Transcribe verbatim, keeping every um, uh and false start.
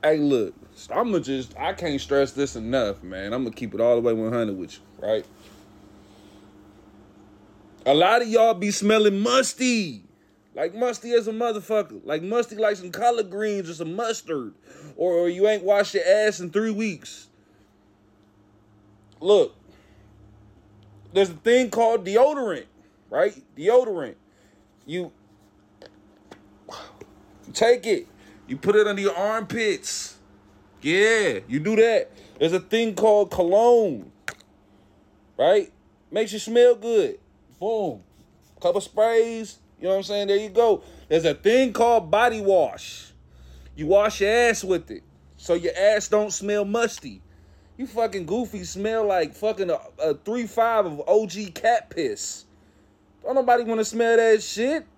Hey, look, I'm gonna just, I can't stress this enough, man. I'm gonna keep it all the way one hundred with you, right? A lot of y'all be smelling musty. Like musty as a motherfucker. Like musty like some collard greens or some mustard. Or, or you ain't washed your ass in three weeks. Look, there's a thing called deodorant, right? Deodorant. You take it. You put it under your armpits. Yeah, you do that. There's a thing called cologne, right? Makes you smell good. Boom. Couple sprays. You know what I'm saying? There you go. There's a thing called body wash. You wash your ass with it so your ass don't smell musty. You fucking goofy smell like fucking a, a three five of O G cat piss. Don't nobody want to smell that shit.